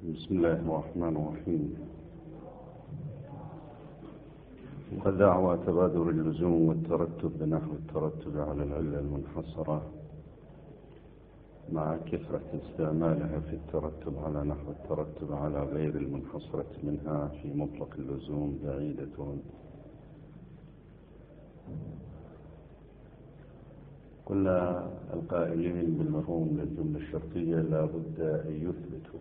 بسم الله الرحمن الرحيم. ودعوى تبادر اللزوم والترتب بنحو الترتب على العلة المنحصرة مع كثرة استعمالها في الترتب على نحو الترتب على غير المنحصرة منها في مطلق اللزوم بعيدة. قلنا القائلين بالمفهوم للجملة الشرطية لا بد أن يثبتوا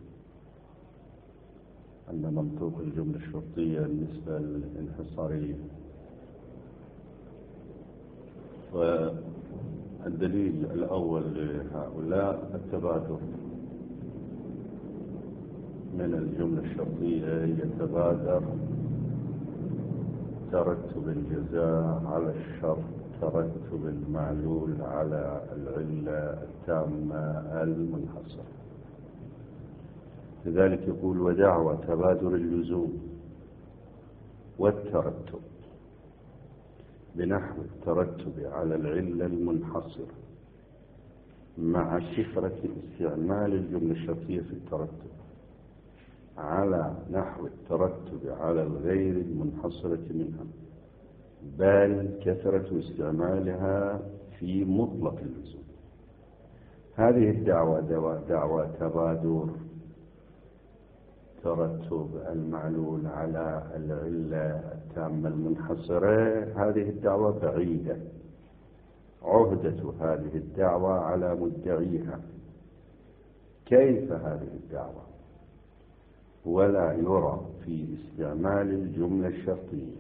أن منطوق الجملة الشرطية بالنسبة للانحصارية، والدليل الأول لهؤلاء التبادر من الجملة الشرطية يتبادر ترتب الجزاء على الشرط ترتب المعلول على العلة التامة المنحصرة. لذلك يقول ودعوى تبادر اللزوم والترتب بنحو الترتب على العلة المنحصرة مع كثرة استعمال الجملة الشرطية في الترتب على نحو الترتب على الغير المنحصرة منها، بل كثرة استعمالها في مطلق اللزوم. هذه الدعوة دعوة تبادر ترتب المعلول على العلة التامة المنحصرة، هذه الدعوة بعيدة، عهدة هذه الدعوة على مدعيها. كيف هذه الدعوة؟ ولا يرى في استعمال الجملة الشرطية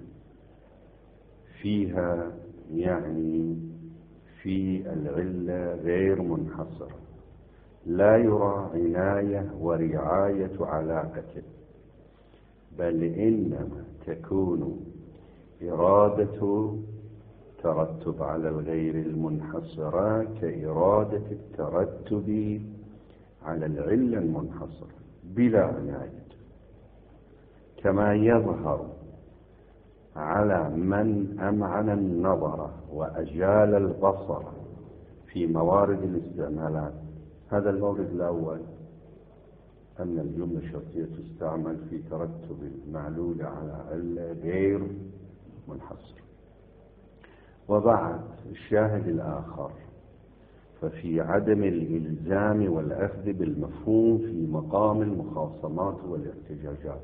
فيها يعني في العلة غير منحصرة، لا يرى عناية ورعاية علاقة، بل إنما تكون إرادة ترتب على الغير المنحصرة كإرادة الترتب على العلة المنحصرة بلا عناية، كما يظهر على من أمعن النظر وأجال البصر في موارد الاستعمالات. هذا المورد الأول أن الجملة الشرطية تستعمل في ترتب المعلول على علة غير منحصرة. وبعد الشاهد الآخر ففي عدم الإلزام والأخذ بالمفهوم في مقام المخاصمات والاحتجاجات،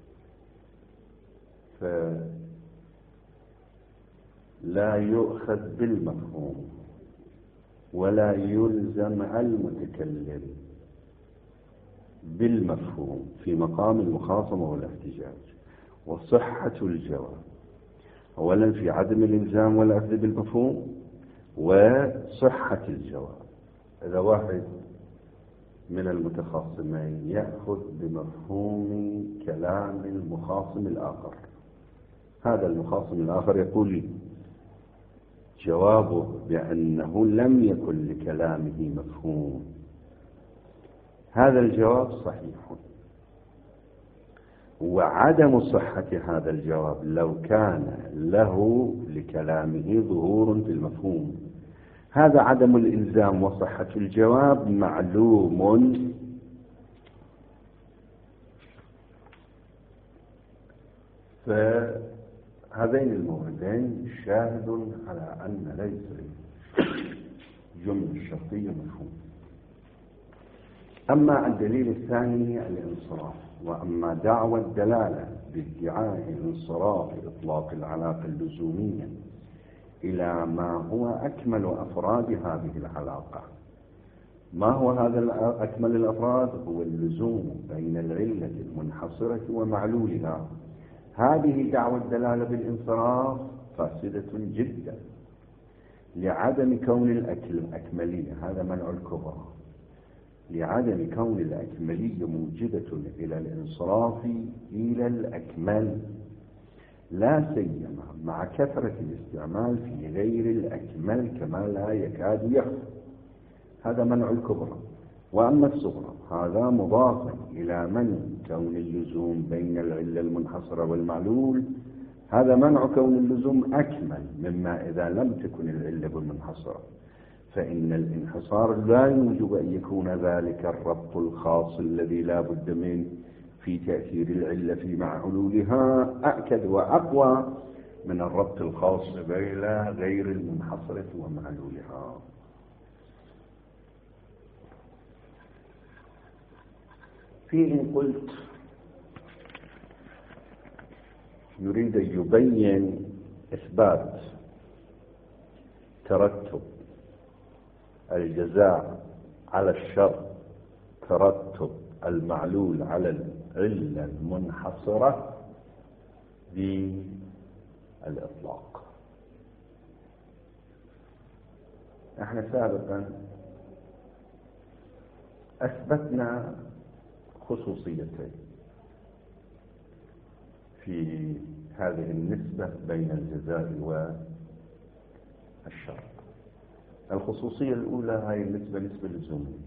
فلا يؤخذ بالمفهوم ولا يلزم المتكلم بالمفهوم في مقام المخاصمة والاحتجاج. وصحة الجواب أولا في عدم الإلزام والأخذ بالمفهوم وصحة الجواب. إذا واحد من المتخاصمين يأخذ بمفهوم كلام المخاصم الآخر، هذا المخاصم الآخر يقول لي جوابه بأنه لم يكن لكلامه مفهوم، هذا الجواب صحيح. وعدم صحة هذا الجواب لو كان له لكلامه ظهور في المفهوم، هذا عدم الإلزام وصحة الجواب معلوم، فهذين الموردين شاهد على أن ليس الجملة الشرطية مفهوم. أما الدليل الثاني الانصراف. وأما دعوى الدلالة بادعاء انصراف إطلاق العلاقة اللزومية إلى ما هو أكمل أفراد هذه العلاقة. ما هو هذا أكمل الأفراد؟ هو اللزوم بين العلة المنحصرة ومعلولها. هذه دعوى الدلالة بالانصراف فاسدة جدا لعدم كون الأكملية، هذا منع الكبرى، لعدم كون الأكملية موجبة إلى الانصراف إلى الأكمل، لا سيما مع كثرة الاستعمال في غير الأكمل كما لا يكاد يخفى، هذا منع الكبرى. وأما الصغرى هذا مضاف إلى منع كون اللزوم بين العلة المنحصرة والمعلول، هذا منع كون اللزوم أكمل مما إذا لم تكن العلة بالمنحصرة، فإن الانحصار لا يوجب أن يكون ذلك الربط الخاص الذي لا بد منه في تأثير العلة في معلولها أكد وأقوى من الربط الخاص بين غير المنحصرة ومعلولها. في إن قلت يريد أن يبين إثبات ترتب الجزاء على الشرط ترتب المعلول على العلة المنحصرة بالإطلاق. احنا سابقا أثبتنا خصوصيتين في هذه النسبة بين الجزاء والشرط. الخصوصية الأولى هي النسبة نسبة لزومية،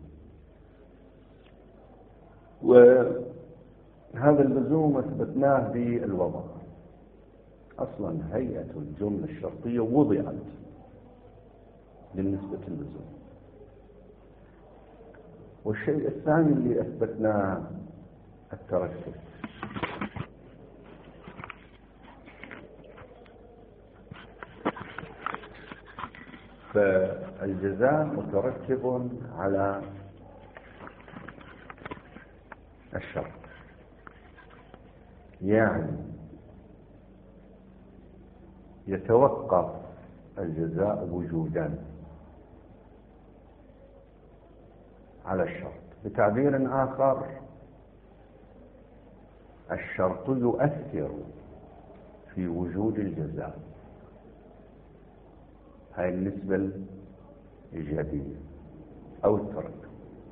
وهذا اللزوم أثبتناه بالوضع. أصلا هيئة الجملة الشرطية وضعت للنسبة اللزوم. والشيء الثاني اللي أثبتناه الترتب. فالجزاء مترتب على الشرط، يعني يتوقف الجزاء وجودا على الشرط. بتعبير آخر، الشرط يؤثر في وجود الجزاء. هاي النسبة الإيجابية أو الترتب.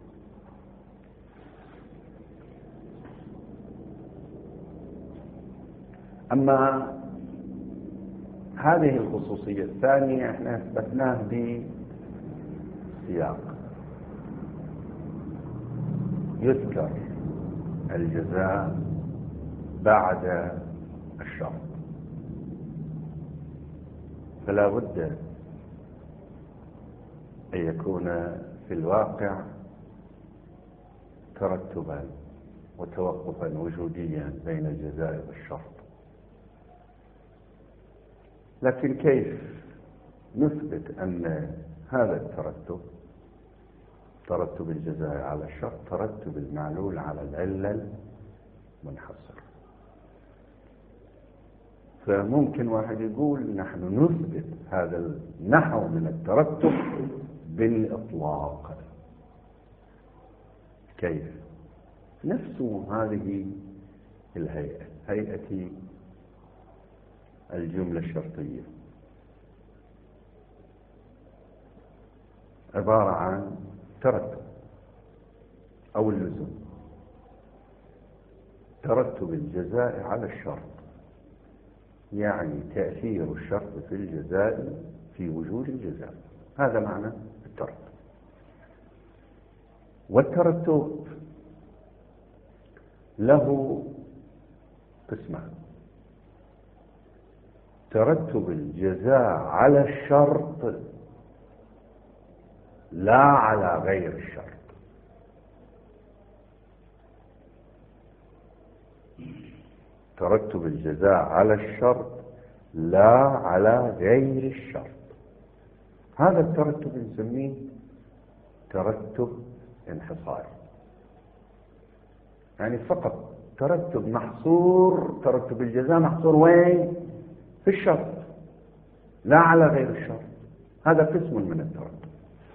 أما هذه الخصوصية الثانية احنا اثبتناها بسياق يذكر الجزاء بعد الشرط، فلا بد أن يكون في الواقع ترتبا وتوقفا وجوديا بين الجزاء والشرط. لكن كيف نثبت أن هذا الترتب، ترتب الجزاء على الشرط، ترتب المعلول على العلة المنحصرة؟ فممكن واحد يقول نحن نثبت هذا النحو من الترتب بالإطلاق. كيف؟ نفس هذه الهيئة، هيئة الجملة الشرطية، عبارة عن ترتب أو اللزوم. ترتب الجزاء على الشرط يعني تأثير الشرط في الجزاء في وجود الجزاء. هذا معنى الترتب. والترتب له قسمان: ترتب الجزاء على الشرط لا على غير الشرط. ترتب الجزاء على الشرط لا على غير الشرط. هذا الترتب نسميه ترتب انحصاري، يعني فقط ترتب محصور، ترتب الجزاء محصور وين؟ في الشرط، لا على غير الشرط. هذا قسم من الترتب.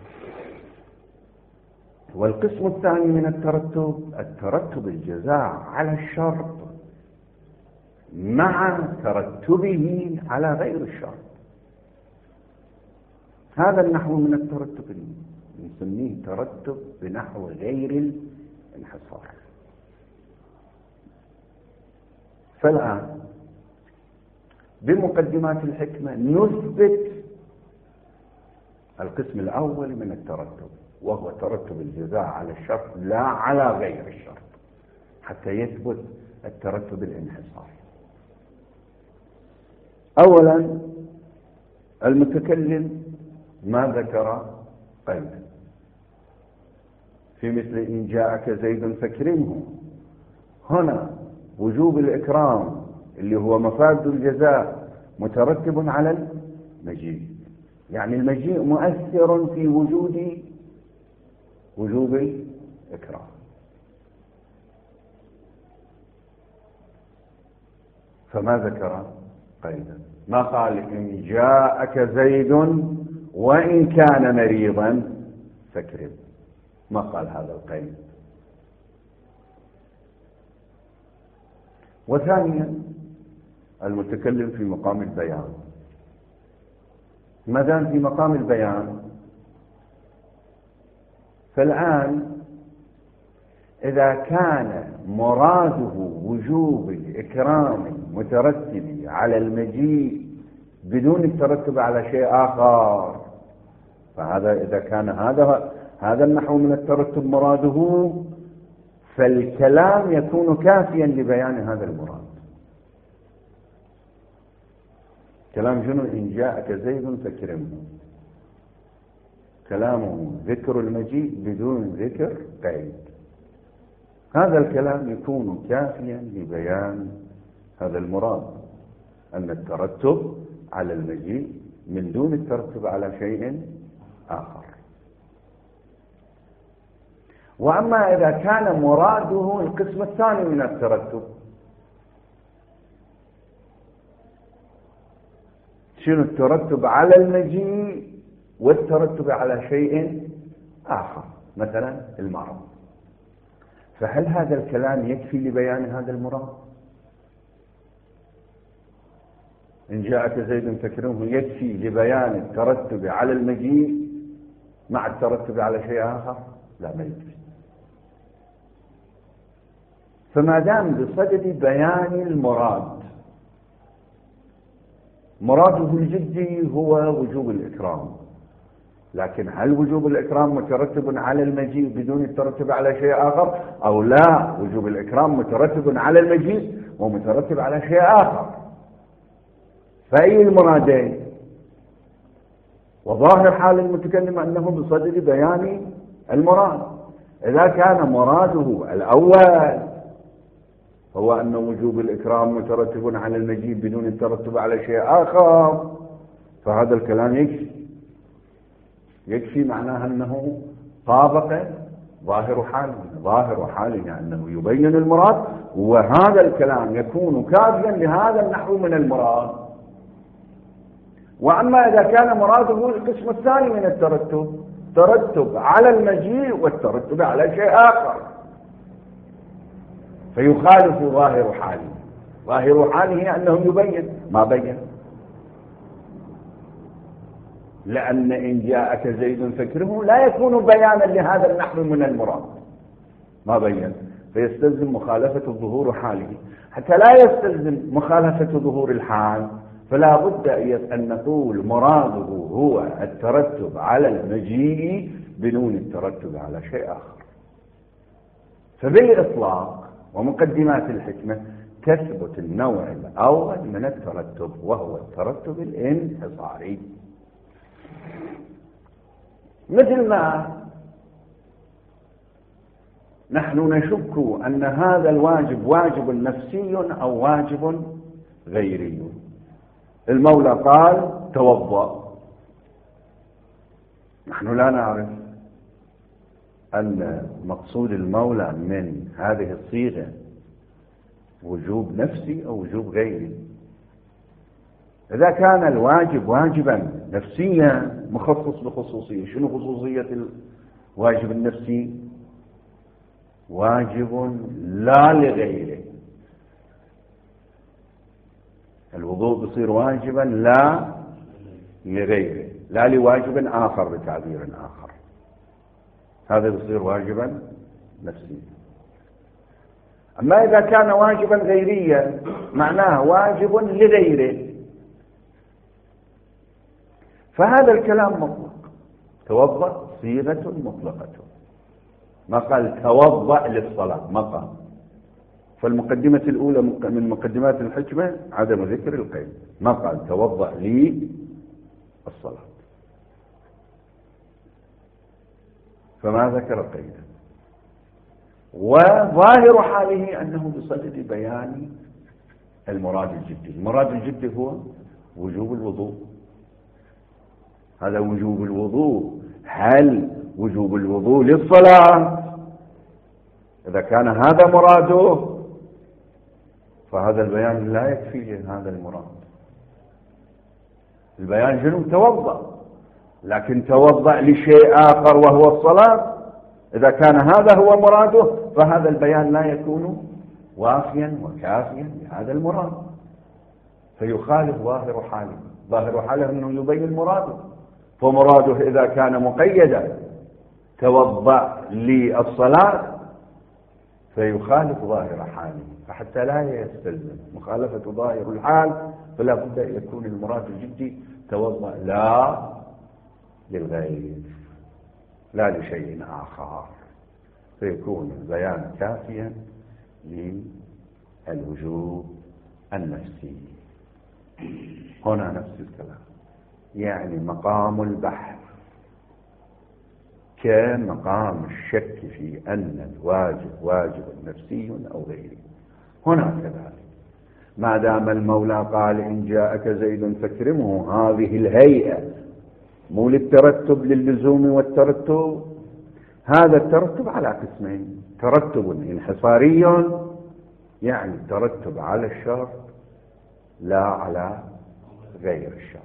والقسم الثاني من الترتب الجزاء على الشرط مع ترتبه على غير الشرط. هذا النحو من الترتب نسميه ترتب بنحو غير الانحصار. فالآن بمقدمات الحكمة نثبت القسم الأول من الترتب، وهو ترتب الجزاء على الشرط لا على غير الشرط، حتى يثبت الترتب الانحصاري. أولا، المتكلم ما ذكر قيد. في مثل إن جاءك زيد فاكرمه، هنا وجوب الإكرام اللي هو مفاد الجزاء مترتب على المجيء، يعني المجيء مؤثر في وجوب الإكرام. فما ذكر قيدا، ما قال إن جاءك زيد وإن كان مريضا فاكرم، ما قال هذا القيد. وثانيا المتكلم في مقام البيان، ما دام في مقام البيان فالآن إذا كان مراده وجوب الإكرام مترتب على المجيء بدون الترتب على شيء آخر، فهذا إذا كان هذا النحو من الترتب مراده، فالكلام يكون كافيا لبيان هذا المراد. كلام شنو؟ إن جاءك زيد فاكرمه، كلامه ذكر المجيء بدون ذكر قيد، هذا الكلام يكون كافيا لبيان هذا المراد، أن الترتب على المجيء من دون الترتب على شيء آخر. وأما إذا كان مراده القسم الثاني من الترتب، شنو؟ الترتب على المجيء والترتب على شيء آخر، مثلا المرض، فهل هذا الكلام يكفي لبيان هذا المراد؟ إن جاءك زيد فاكرمه يكفي لبيان الترتب على المجيء مع الترتب على شيء آخر؟ لا، ما يكفي. فما دام بصدد بيان المراد، مراده الجدي هو وجوب الإكرام، لكن هل وجوب الإكرام مترتب على المجيء بدون الترتب على شيء آخر، أو لا وجوب الإكرام مترتب على المجيء ومترتب على شيء آخر؟ فأي المرادين؟ وظاهر حال المتكلم أنه بصدد بيان المراد. إذا كان مراده الأول هو أن وجوب الإكرام مترتب على المجيء بدون الترتب على شيء آخر، فهذا الكلام يكفي معناه أنه طابق ظاهر حاله أنه يبين المراد، وهذا الكلام يكون كافيا لهذا النحو من المراد. وأما إذا كان مراده القسم الثاني من الترتب، ترتب على المجيء والترتب على شيء آخر، فيخالف ظاهر حاله. ظاهر حاله أنه يبين، ما بين، لأن إن جاءك زيد فاكرمه لا يكون بيانا لهذا النحو من المراد، ما بين، فيستلزم مخالفة ظهور حاله. حتى لا يستلزم مخالفة ظهور الحال فلا بد أن نقول مراده هو الترتب على المجيء بدون الترتب على شيء آخر. فبالإطلاق ومقدمات الحكمة تثبت النوع الأول من الترتب، وهو الترتب الانحصاري. مثل ما نحن نشك أن هذا الواجب واجب نفسي أو واجب غيري. المولى قال توضأ، نحن لا نعرف أن مقصود المولى من هذه الصيغة وجوب نفسي أو وجوب غيري. إذا كان الواجب واجبا نفسيا مخصص بخصوصية، شنو خصوصية الواجب النفسي؟ واجب لا لغيره. الوضوء بصير واجبا لا لغيره، لا لواجب آخر بتعبير آخر، هذا بصير واجبا نفسيا. أما إذا كان واجبا غيريا معناه واجب لغيره، فهذا الكلام مطلق. توضأ صيغة مطلقة، ما قال توضأ للصلاة، ما قال. فالمقدمة الأولى من مقدمات الحكمة عدم ذكر القيد، ما قال توضأ لي الصلاة. فما ذكر قيدا. وظاهر حاله أنه بصدد بيان المراد الجدي. المراد الجدي هو وجوب الوضوء. هذا وجوب الوضوء. هل وجوب الوضوء للصلاة؟ إذا كان هذا مراده فهذا البيان لا يكفي لهذا المراد. البيان شنو؟ توضأ، لكن توضأ لشيء آخر وهو الصلاة. إذا كان هذا هو مراده فهذا البيان لا يكون وافيا وكافيا لهذا المراد، فيخالف ظاهر حاله. ظاهر حاله أنه يبين مراده، فمراده إذا كان مقيدا توضأ للصلاة فيخالف ظاهر حاله. فحتى لا يستلزم مخالفة ظاهر الحال فلا بد أن يكون المراد الجدي توضأ لا للغير لا لشيء آخر، فيكون البيان كافيا للوجوب النفسي. هنا نفس الكلام، يعني مقام البحث كمقام الشك في أن الواجب واجب نفسي أو غيره. هنا كذلك ما دام المولى قال إن جاءك زيد فاكرمه، هذه الهيئة مو للترتب للزوم والترتب. هذا الترتب على قسمين: ترتب انحصاري يعني ترتب على الشرط لا على غير الشرط،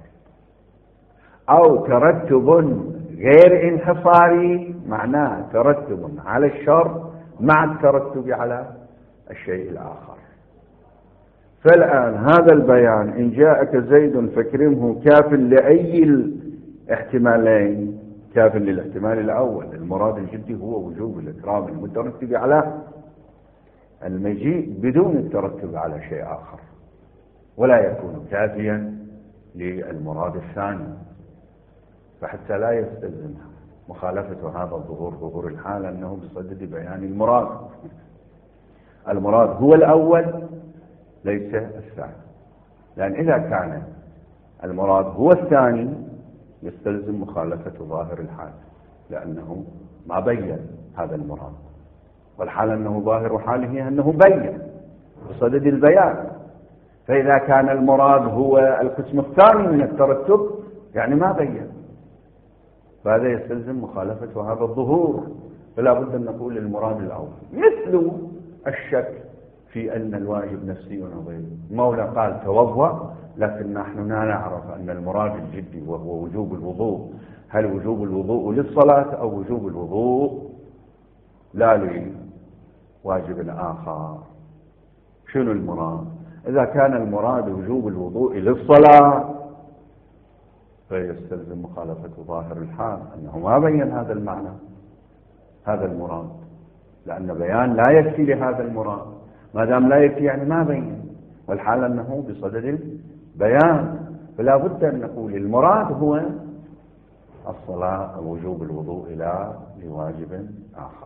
أو ترتب غير انحصاري معناه ترتب على الشرط مع الترتب على الشيء الآخر. فالآن هذا البيان إن جاءك زيد فاكرمه كاف لأي الاحتمالين؟ كاف للاحتمال الأول، المراد الجدي هو وجوب الإكرام المترتب على المجيء بدون الترتب على شيء آخر، ولا يكون كافيا للمراد الثاني. فحتى لا يستلزم مخالفة هذا الظهور ظهور الحال أنه بصدد بيان المراد. المراد هو الأول ليس الثاني، لأن إذا كان المراد هو الثاني يستلزم مخالفة ظاهر الحال، لأنه ما بين هذا المراد، والحال أنه ظاهر حاله أنه بين بصدد البيان. فإذا كان المراد هو القسم الثاني من الترتب يعني ما بين، فهذا يستلزم مخالفة هذا الظهور. فلا بد أن نقول المراد الأول، مثل الشك في أن الواجب نفسي أو غيره. المولى قال توضأ، لكن نحن لا نعرف أن المراد الجدي وهو وجوب الوضوء، هل وجوب الوضوء للصلاة أو وجوب الوضوء لا لواجب آخر؟ شنو المراد؟ إذا كان المراد وجوب الوضوء للصلاة فيستلزم مخالفة ظاهر الحال أنه ما بين هذا المعنى هذا المراد، لأن بيان لا يكفي لهذا المراد. ما دام لا يكفي يعني ما بين، والحال أنه بصدد البيان. فلا بد أن نقول المراد هو الصلاة أو وجوب الوضوء إلى لواجب آخر.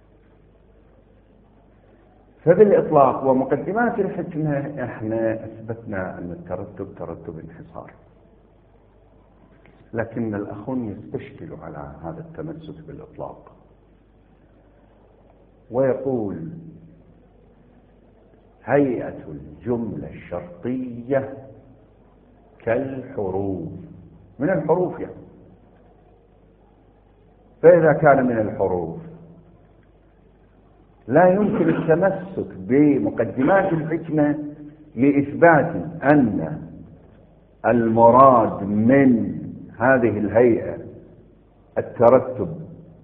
فبالإطلاق ومقدمات الحكمة احنا أثبتنا أن الترتب ترتب انحصار، لكن الأخون يستشكل على هذا التمسك بالإطلاق ويقول هيئة الجملة الشرطية كالحروف، من الحروف يعني. فإذا كان من الحروف لا يمكن التمسك بمقدمات الحكمة لإثبات أن المراد من هذه الهيئة الترتب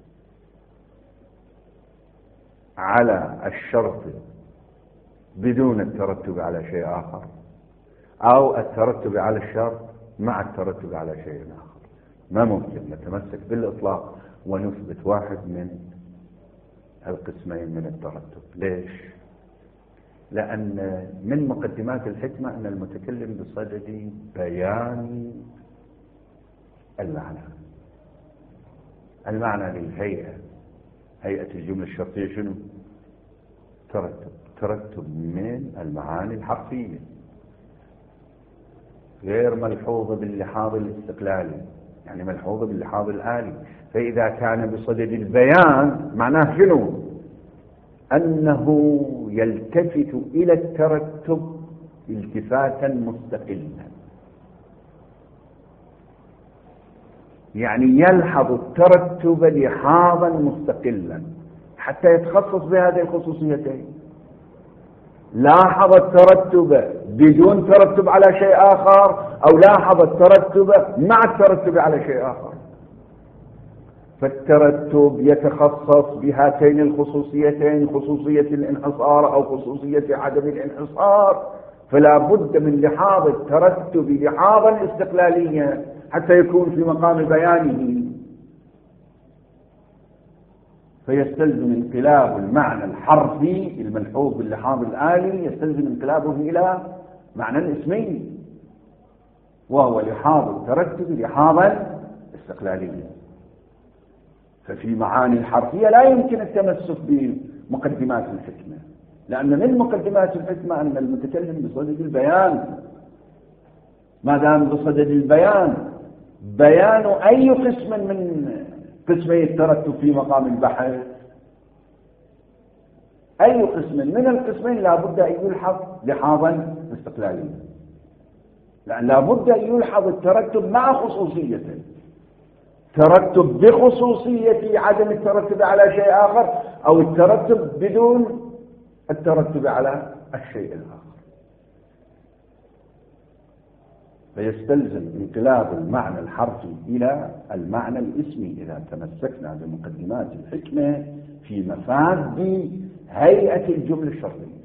على الشرط بدون الترتب على شيء آخر، أو الترتب على الشرط مع الترتب على شيء آخر. ما ممكن نتمسك بالإطلاق ونثبت واحد من القسمين من الترتب. ليش؟ لأن من مقدمات الحكمة أن المتكلم بصدد بيان المعنى للهيئة. هيئة الجملة الشرطية شنو؟ ترتب من المعاني الحرفية غير ملحوظة باللحاظ الاستقلالي، يعني ملحوظة باللحاظ الآلي. فإذا كان بصدد البيان معناه شنو؟ أنه يلتفت إلى الترتب التفاتا مستقلا، يعني يلحظ الترتب لحاظا مستقلا حتى يتخصص بهذه الخصوصيتين. لاحظ الترتب بدون ترتب على شيء آخر، أو لاحظ الترتب مع الترتب على شيء آخر. فالترتب يتخصص بهاتين الخصوصيتين، خصوصية الانحصار أو خصوصية عدم الانحصار، فلا بد من لحاظ الترتب لحاظا استقلاليا حتى يكون في مقام بيانه. فيستلزم انقلاب المعنى الحرفي الملحوظ باللحاظ الآلي، يستلزم انقلابه إلى معنى اسمي، وهو لحاظ الترتب لحاظا استقلاليا. ففي معاني الحرفية لا يمكن التمسك بمقدمات الحكمة، لأن من مقدمات الحكمة أن المتكلم بصدد البيان. ما دام بصدد البيان، بيان أي قسم من قسمي الترتب في مقام البحث، أي قسم من القسمين لا بد أن يلحظ لحاظا استقلاليا، لأن لا بد أن يلحظ الترتب مع خصوصيته، ترتب بخصوصية عدم الترتب على شيء آخر، أو الترتب بدون الترتب على الشيء الآخر. فيستلزم انقلاب المعنى الحرفي إلى المعنى الاسمي إذا تمسكنا بمقدمات الحكمة في مفاد هيئة الجملة الشرطية.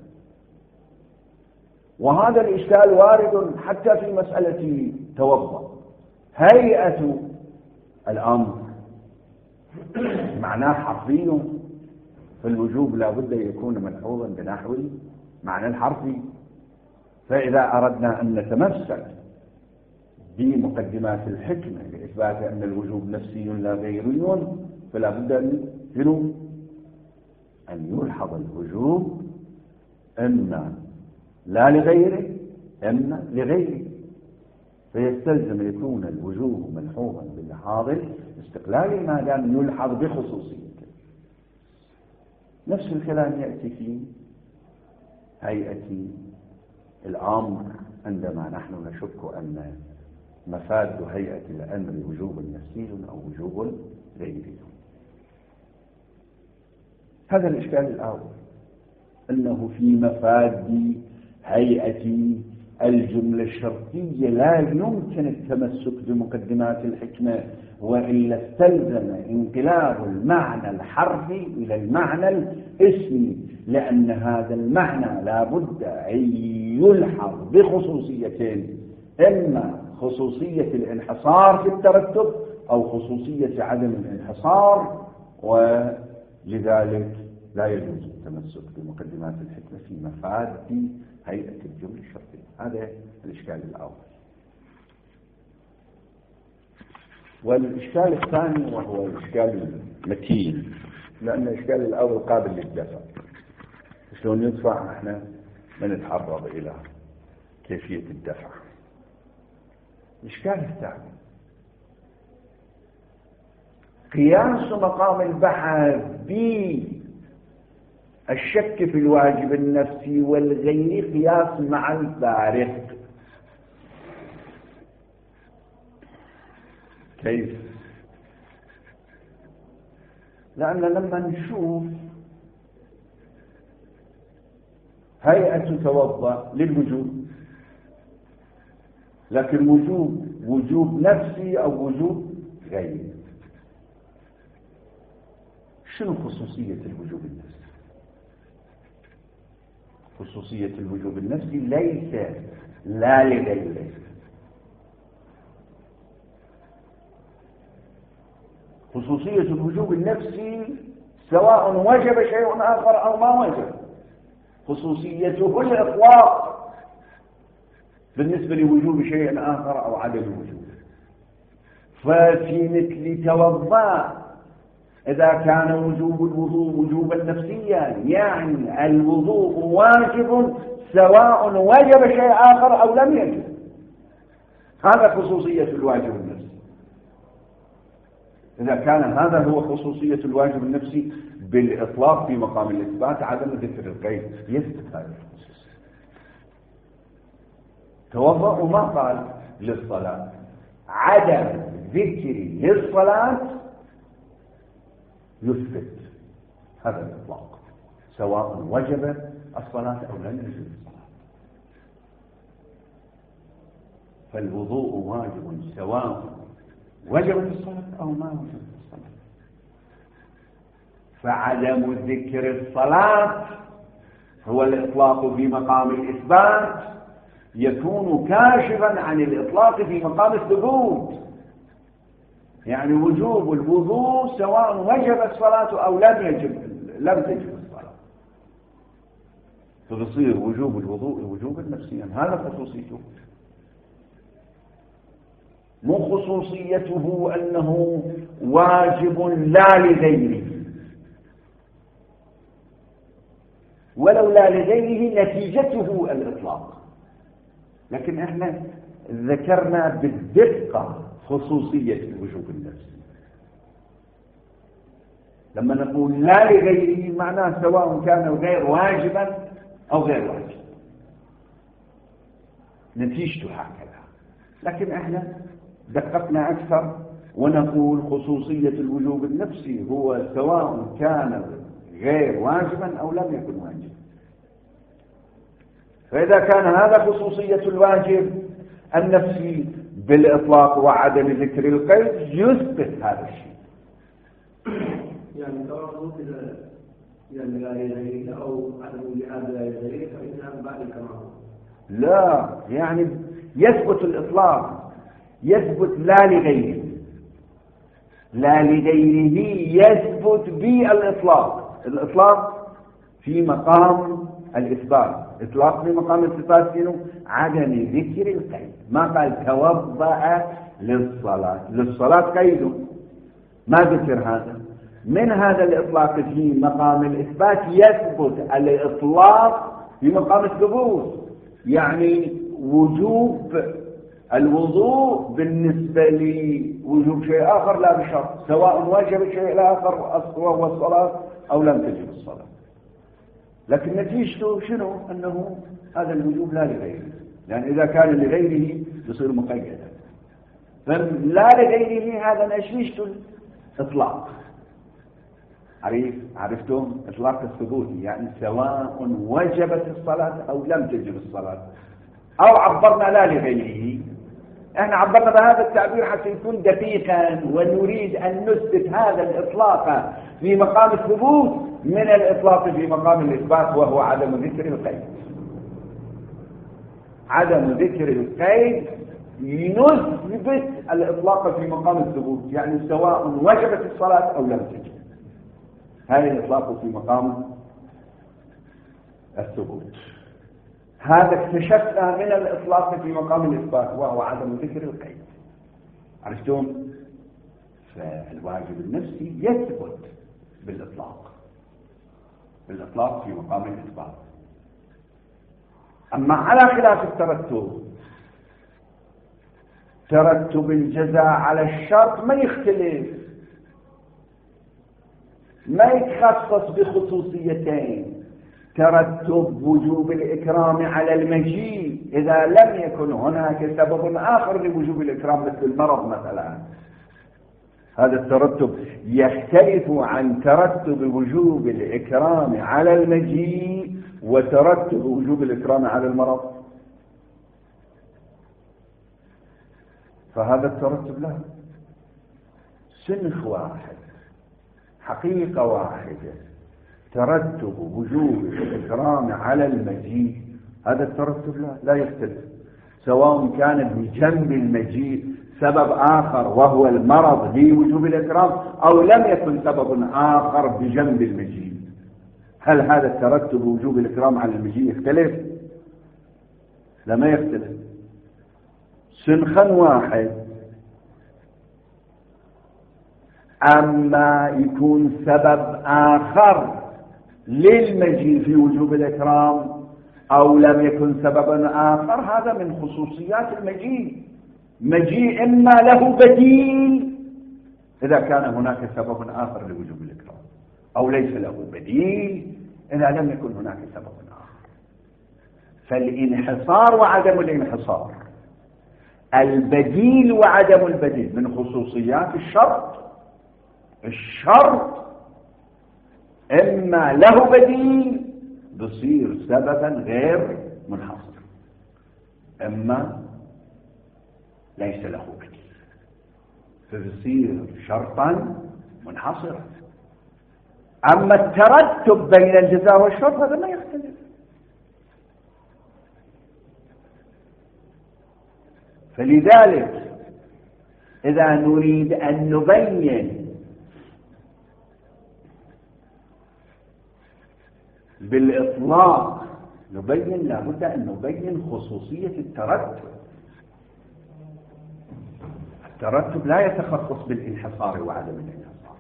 وهذا الإشكال وارد حتى في مسألة توضأ. هيئة الأمر معناه حرفي، فالوجوب لا بد أن يكون ملحوظا بنحو معنى الحرفي. فإذا أردنا أن نتمسك بمقدمات الحكمة لإثبات أن الوجوب نفسي لا غيري، فلا بد أن يلحظ الوجوب إما لا لغيره إما لغيره، فيستلزم يكون الوجوب ملحوظا باللحاظ الاستقلالي ما دام يلحظ بخصوصيته. نفس الكلام يأتي في هيئة الأمر عندما نحن نشك أن مفاد هيئة الأمر وجوب نفسي أو وجوب غيري. هذا الإشكال الأول، أنه في مفاد هيئة الجملة الشرطية لا يمكن التمسك بمقدمات الحكمة، وإلا استلزم انقلاب المعنى الحرفي إلى المعنى الاسمي، لأن هذا المعنى لا بد أن يلحظ بخصوصيتين، إما خصوصية الانحصار في الترتب أو خصوصية عدم الانحصار، ولذلك لا يجوز التمسك بمقدمات الحكمة في مفاد هيئة الجملة الشرطية. هذا الإشكال الأول. والإشكال الثاني وهو الإشكال المتين، لأن الإشكال الأول قابل للدفع، شلون يدفع؟ احنا نتعرض إلى كيفية الدفع. الإشكال الثاني قياس مقام البحث بالشك في الواجب النفسي والغير قياس مع الفارق. كيف؟ لأن لما نشوف هيئة توضأ للوجوب، لكن وجوب نفسي أو وجوب غيري، شنو خصوصية الوجوب النفسي؟ خصوصية الوجوب النفسي ليس لا لغيره، خصوصية الوجوب النفسي سواء وجب شيء آخر أو ما وجب، خصوصيته الإطلاق بالنسبة لوجوب شيء آخر أو عدم الوجوب. ففي مثل توضأ إذا كان وجوب الوضوء وجوبا نفسيا، يعني الوضوء واجب سواء وجب شيء آخر أو لم يجب، هذا خصوصية الواجب النفسي. إذا كان هذا هو خصوصية الواجب النفسي بالإطلاق في مقام الإثبات، عدم ذكر القيد يثبت هذه الخصوصية. توضأ وما قال للصلاة، عدم ذكري للصلاة يثبت هذا الإطلاق، سواء وجب الصلاة أو لم يجب الصلاة. فالوضوء واجب سواء وجبت الصلاة أو ما وجبت الصلاة. فعدم ذكر الصلاة هو الإطلاق في مقام الإثبات، يكون كاشفا عن الإطلاق في مقام الثبوت. يعني وجوب الوضوء سواء وجب الصلاة أو لم تجب الصلاة، فتصير وجوب الوضوء وجوبا نفسيا. هذا خصوصيته، مو خصوصيته أنه واجب لا لغيره، ولو لا لغيره نتيجته الإطلاق. لكن احنا ذكرنا بالدقة خصوصية الوجوب النفسي. لما نقول لا لغيره معناه سواء كان غير واجبا أو غير واجب، نتيجته هكذا. لكن احنا دققنا أكثر ونقول خصوصية الوجوب النفسي هو سواء كان غير واجبا أو لم يكن واجبا. فإذا كان هذا خصوصية الواجب النفسي بالإطلاق وعدم ذكر القيد يثبت هذا الشيء. يعني تعرضوا إلى لا يدريك أو عدم وجود لا يدريك فإنها بعد الكمال. لا، يعني يثبت الإطلاق، يثبت لا لغيره، لا لغيره يثبت بالإطلاق. الإطلاق في مقام الإثبات، إطلاق في مقام الإثبات شنو؟ عدم ذكر القيد. ما قال توضأ للصلاة قيد، ما ذكر هذا. من هذا الإطلاق في مقام الإثبات يثبت الإطلاق في مقام الثبوت. يعني وجوب الوضوء بالنسبة لوجوب شيء آخر لا بشرط، سواء وجب شيء آخر وهو الصلاة أو لم تجب الصلاة. لكن نتيجته شنو؟ أنه هذا الوجوب لا لغيره، يعني إذا كان لغيره يصير مقيدا. فلا لغيره هذا نتيجته الإطلاق. عرفتم؟ إطلاق الثبوتي، يعني سواء وجبت الصلاة أو لم تجب الصلاة. أو عبرنا لا لغيره، احنا عبرنا بهذا التعبير حتى يكون دقيقا، ونريد أن نثبت هذا الإطلاق في مقام الثبوت من الإطلاق في مقام الإثبات، وهو عدم ذكر القيد. عدم ذكر القيد يثبت الإطلاق في مقام الثبوت، يعني سواء وجبت الصلاة أو لم تجب. هذا الإطلاق في مقام الثبوت. هذا اكتشفنا من الإطلاق في مقام الإثبات، وهو عدم ذكر القيد. عرفتم؟ فالواجب النفسي يثبت بالإطلاق في مقام الإثبات. أما على خلاف الترتب، ترتب الجزاء على الشرط ما يختلف، ما يتخصص بخصوصيتين. ترتب وجوب الإكرام على المجيء إذا لم يكن هناك سبب آخر لوجوب الإكرام مثل المرض مثلا، هذا الترتب يختلف عن ترتب وجوب الإكرام على المجيء وترتب وجوب الإكرام على المرض. فهذا الترتب له سنخ واحد، حقيقة واحدة. ترتب وجوب الإكرام على المجيء، هذا الترتب لا يختلف، سواء كان بجنب المجيء سبب آخر وهو المرض لوجوب الإكرام أو لم يكن سبب آخر بجنب المجيء. هل هذا الترتب وجوب الإكرام على المجيء يختلف؟ لا، ما يختلف، سنخا واحد. أما يكون سبب آخر للمجيء في وجوب الإكرام أو لم يكن سببا آخر، هذا من خصوصيات المجيء. مجيء إما له بديل إذا كان هناك سبب آخر لوجوب الإكرام، أو ليس له بديل إذا لم يكن هناك سبب آخر. فالانحصار وعدم الانحصار، البديل وعدم البديل من خصوصيات الشرط. الشرط إما له بديل بصير سببا غير منحصر، إما ليس له بديل فبصير شرطا منحصرا. أما الترتب بين الجزاء والشرط هذا ما يختلف. فلذلك إذا نريد أن نبين بالإطلاق لابد أن نبين خصوصية الترتب. الترتب لا يتخصص بالانحصار وعدم الانحصار.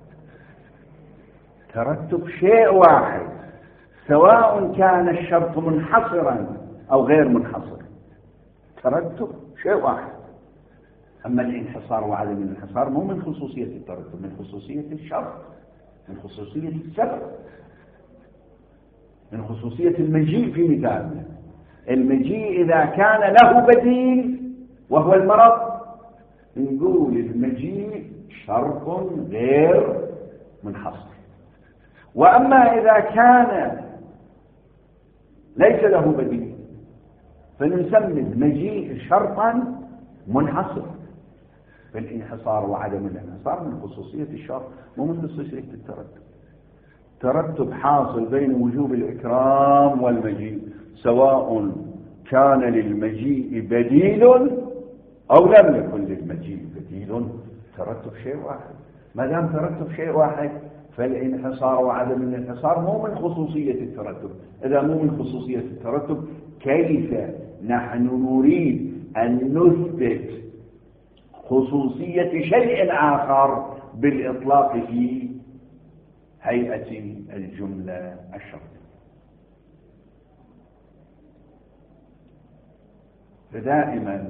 ترتب شيء واحد سواء كان الشرط منحصرا أو غير منحصر، ترتب شيء واحد. أما الانحصار وعدم الانحصار مو من خصوصية الترتب، من خصوصية الشرط، من خصوصية السبب، من خصوصية المجيء. في مثالنا المجيء إذا كان له بديل وهو المرض نقول المجيء شرط غير منحصر. وأما إذا كان ليس له بديل فنسمي المجيء شرطا منحصر. فالانحصار وعدم الانحصار من خصوصية الشرط مو من خصوصية الترتب. ترتب حاصل بين وجوب الإكرام والمجيء سواء كان للمجيء بديل أو لم يكن للمجيء بديل، ترتب شيء واحد. ما دام ترتب شيء واحد فالانحصار وعدم الانحصار مو من خصوصية الترتب. إذا مو من خصوصية الترتب كيف نحن نريد أن نثبت خصوصية شيء آخر بالإطلاق في هيئة الجملة الشرطية؟ فدائما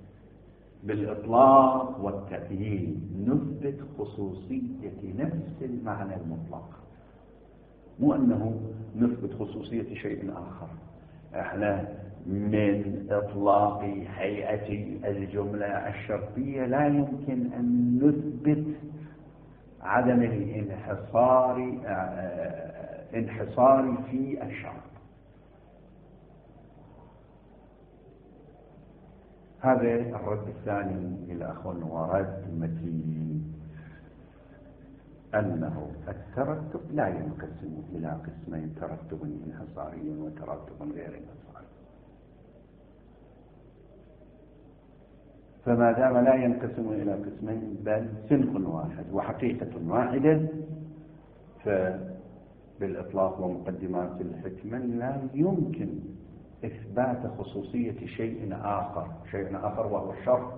بالإطلاق والتقييد نثبت خصوصية نفس المعنى المطلق، مو أنه نثبت خصوصية شيء آخر. احنا من إطلاق هيئة الجملة الشرطية لا يمكن أن نثبت عدم الانحصار في الشرط. هذا الرد الثاني للأخ ورد متين، أنه الترتب لا ينقسم إلى قسمين: ترتب انحصاري وترتب غير انحصاري. فما دام لا ينقسم إلى قسمين بل سنخ واحد وحقيقة واحدة، فبالإطلاق ومقدمات الحكمة لا يمكن إثبات خصوصية شيء آخر وهو الشرط.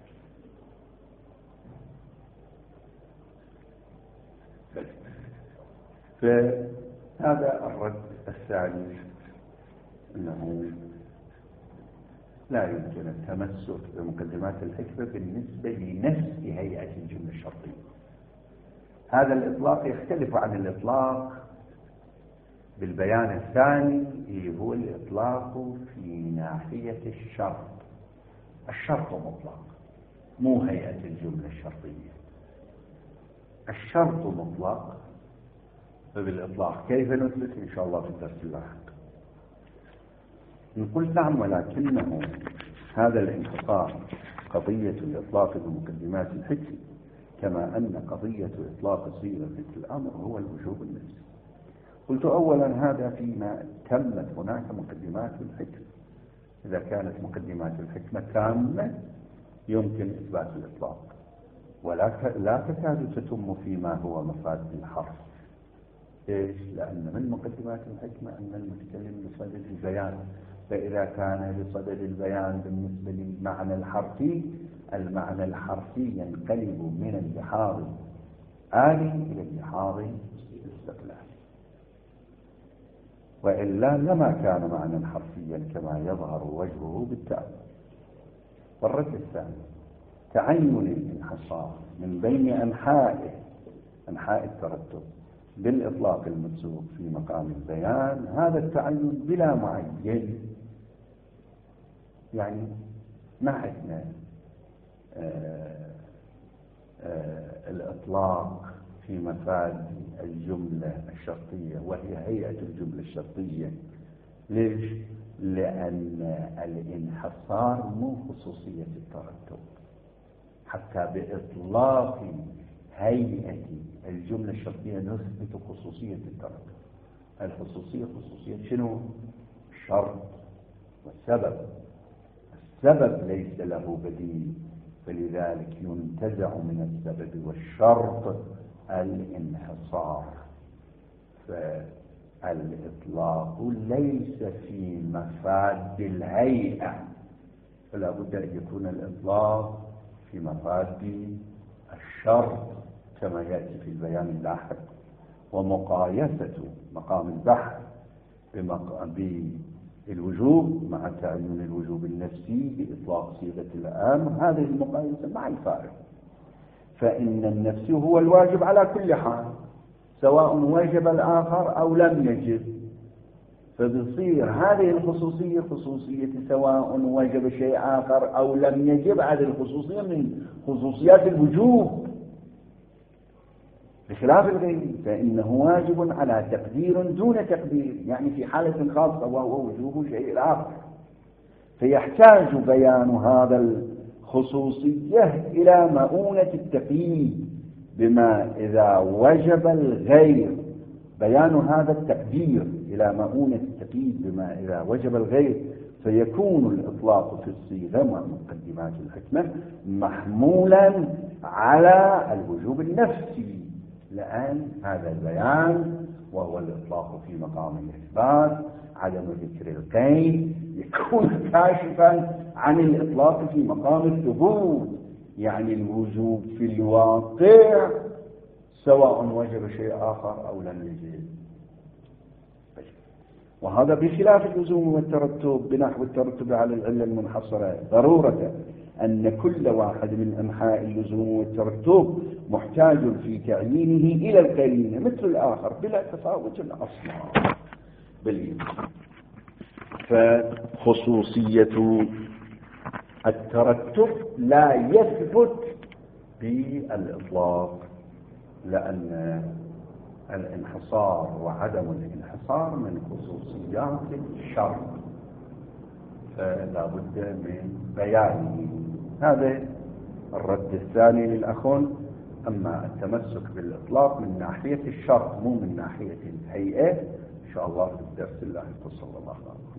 فهذا الرد الثالث، أنه لا يمكن التمسك بمقدمات الحكمة بالنسبة لنفس هيئة الجملة الشرطية. هذا الإطلاق يختلف عن الإطلاق بالبيان الثاني اللي هو الإطلاق في ناحية الشرط. الشرط مطلق مو هيئة الجملة الشرطية. الشرط مطلق، فبالإطلاق كيف نثبت إن شاء الله في الدرس اللاحق. نقول نعم، ولكنه هذا الانحصار قضية الإطلاق بمقدمات الحكم، كما أن قضية إطلاق صيغة الأمر هو الوجوب النفسي. قلت أولا هذا فيما تمت هناك مقدمات الحكم. إذا كانت مقدمات الحكمة تامة يمكن إثبات الإطلاق، لا تكاد تتم فيما هو مفاد الحرف. إيش؟ لأن من مقدمات الحكمة أن المتكلم بصدد البيان، فإذا كان بصدد البيان بالنسبة للمعنى الحرفي، المعنى الحرفي ينقلب من اللحاظ آلي إلى اللحاظ الاستقلالي، وإلا لما كان معنى حرفيا كما يظهر وجهه بالتأمل. والرد الثاني، تعين الانحصار من بين أنحاء الترتب بالإطلاق المسبوق في مقام البيان، هذا التعين بلا معين. يعني ما عندنا الإطلاق في مفاد الجملة الشرطية وهي هيئة الجملة الشرطية. ليش؟ لأن الانحصار مو خصوصية الترتب، حتى بإطلاق هيئة الجملة الشرطية نثبت خصوصية الترتب. الخصوصية خصوصية شنو؟ الشرط والسبب. السبب ليس له بديل، فلذلك ينتزع من السبب والشرط الانحصار. فالإطلاق ليس في مفاد الهيئة، فلا بد أن يكون الإطلاق في مفاد الشرط كما يأتي في البيان اللاحق. ومقايسة مقام البحث بالوجوب مع تعين الوجوب النفسي بإطلاق صيغة الأمر، هذه المقايسة مع الفارق. فإن النفسي هو الواجب على كل حال، سواء وجب الآخر أو لم يجب. فبصير هذه الخصوصية خصوصية سواء وجب شيء آخر أو لم يجب. هذه الخصوصية من خصوصيات الوجوب، بخلاف الغير فإنه واجب على تقدير دون تقدير، يعني في حالة خاصة وهو وجوب شيء آخر. فيحتاج بيان هذا الخصوصية إلى مؤونة التقييد بما إذا وجب الغير، بيان هذا التقدير إلى مؤونة التقييد بما إذا وجب الغير، فيكون الإطلاق في الصيغة مع مقدمات الحكمة محمولا على الوجوب النفسي، لأن هذا البيان وهو الإطلاق في مقام الإثبات عدم ذكر القيد يكون كاشفا عن الإطلاق في مقام الثبوت، يعني الوجوب في الواقع سواء وجب شيء آخر أو لم يجب. وهذا بخلاف اللزوم والترتب، بنحو الترتب على العلة المنحصرة ضرورة أن كل واحد من أنحاء اللزوم والترتب محتاج في تعيينه إلى القرينة مثل الآخر بلا تفاوت أصلا. فخصوصية الترتب لا يثبت بالإطلاق، لأن الانحصار وعدم الانحصار من خصوصيات الشرط، فلا بد من بيانه. هذا الرد الثاني للأخون. أما التمسك بالإطلاق من ناحية الشرط مو من ناحية الهيئة، إن شاء الله في الدرس اللاحق. صلى الله عليه وسلم.